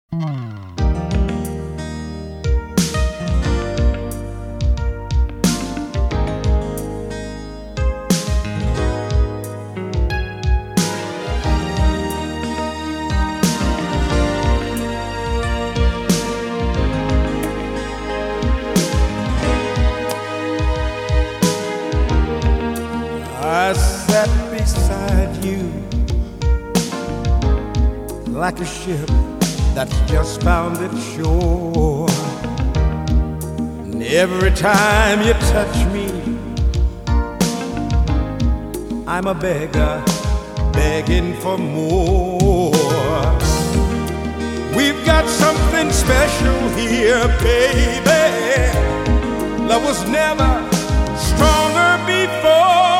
I sat beside you like a ship that's just found its shore. And every time you touch me, I'm a beggar begging for more. We've got something special here, baby. Love was never stronger before.